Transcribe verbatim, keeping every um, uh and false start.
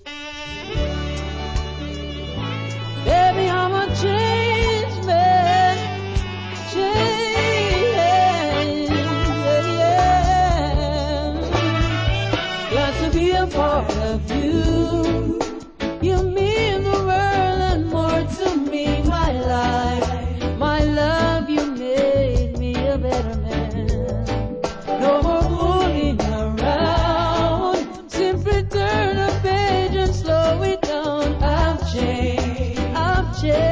Baby, I'm a changed man. Change, yeah, yeah. Glad to be a part of you. You mean the world and more to me, my life, my love. You made me a better man. No more fooling around. Simply turn a page and slow it down. I've changed. I've changed.